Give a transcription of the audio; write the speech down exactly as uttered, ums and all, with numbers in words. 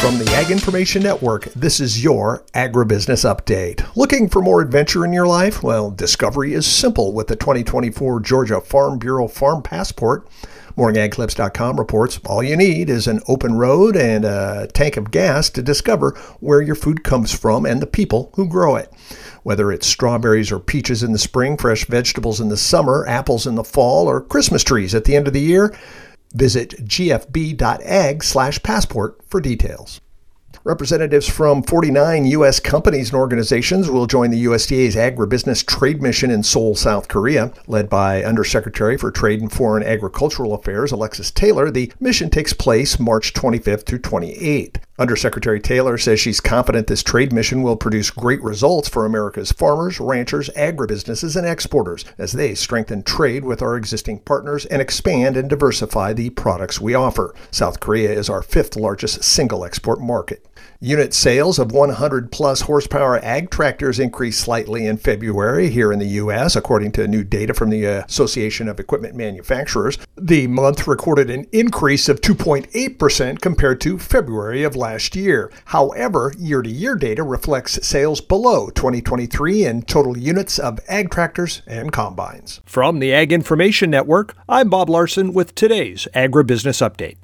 From the Ag Information Network, this is your Agribusiness Update. Looking for more adventure in your life? Well, discovery is simple with the twenty twenty-four Georgia Farm Bureau Farm Passport. morning ag clips dot com reports all you need is an open road and a tank of gas to discover where your food comes from and the people who grow it. Whether it's strawberries or peaches in the spring, fresh vegetables in the summer, apples in the fall, or Christmas trees at the end of the year, visit g f b dot ag slash passport for details. Representatives from forty-nine U S companies and organizations will join the U S D A's Agribusiness Trade Mission in Seoul, South Korea. Led by Undersecretary for Trade and Foreign Agricultural Affairs Alexis Taylor, the mission takes place March twenty-fifth through twenty-eighth. Undersecretary Taylor says she's confident this trade mission will produce great results for America's farmers, ranchers, agribusinesses, and exporters as they strengthen trade with our existing partners and expand and diversify the products we offer. South Korea is our fifth largest single export market. Unit sales of one hundred plus horsepower ag tractors increased slightly in February here in the U S, according to new data from the Association of Equipment Manufacturers. The month recorded an increase of two point eight percent compared to February of last year. However, year-to-year data reflects sales below twenty twenty-three in total units of ag tractors and combines. From the Ag Information Network, I'm Bob Larson with today's Agribusiness Update.